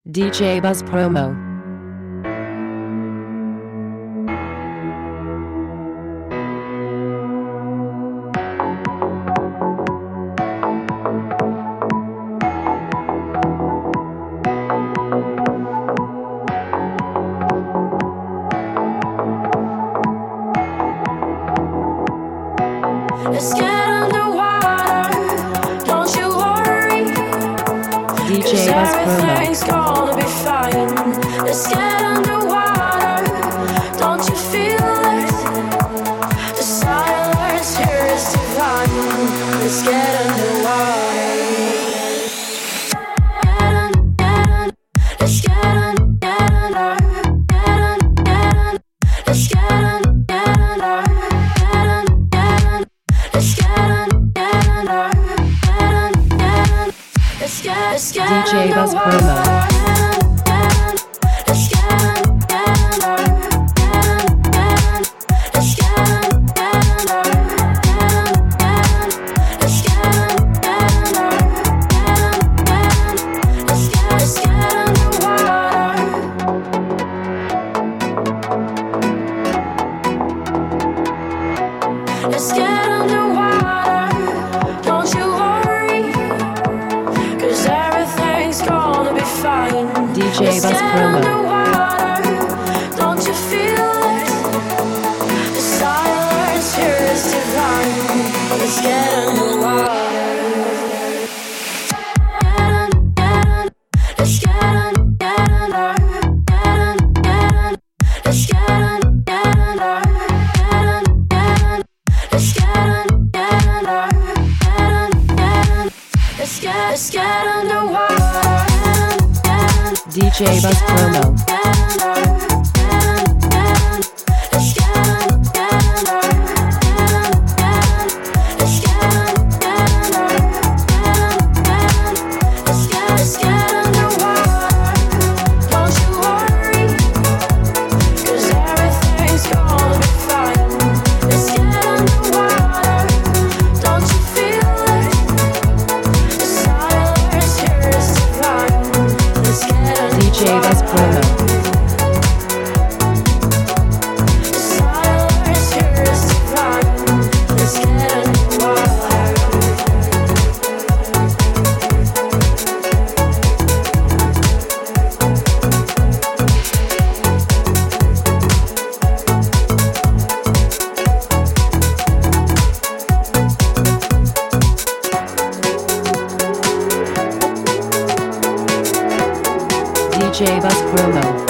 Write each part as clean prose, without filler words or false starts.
DJ Buzz Promo. Let's get underwater, don't you worry. DJ Buzz Everything's Promo. gonna be fine. Let's get underwater, don't you feel it? The silence here is divine. Let's get underwater. Let's get under. Let's get under. DJ Buzz Promo. Let's get underwater, don't you worry, 'cause everything's gonna be fine. DJ Let's Buzz get Promo. underwater, don't you feel it? The silence here is divine. Let's get underwater. Let's get under. Let's get under. Let's get underwater. DJ Buzz Promo. Let's get under. Let's get under. Let's get underwater. Don't you worry, 'cause everything's gonna be fine. Let's get underwater. Don't you feel it? The silence here is divine. Let's get underwater. DJ Buzz Promo. The silence here is divine. Let's get underwater. DJ Buzz Promo.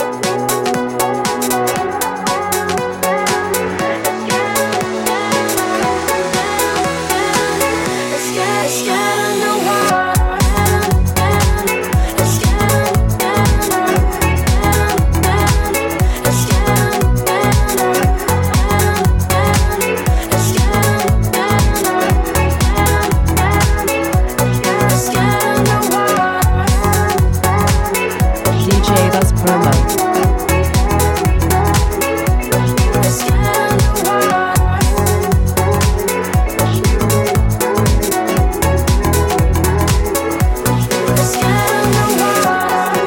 Let's get underwater. Let's get under. Let's get under. Let's get under. Let's get underwater. DJ Buzz Promo. Let's get underwater. Let's get underwater.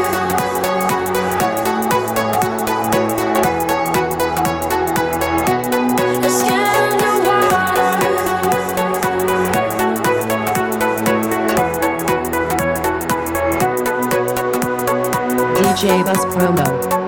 Let's get underwater. DJ Buzz Promo.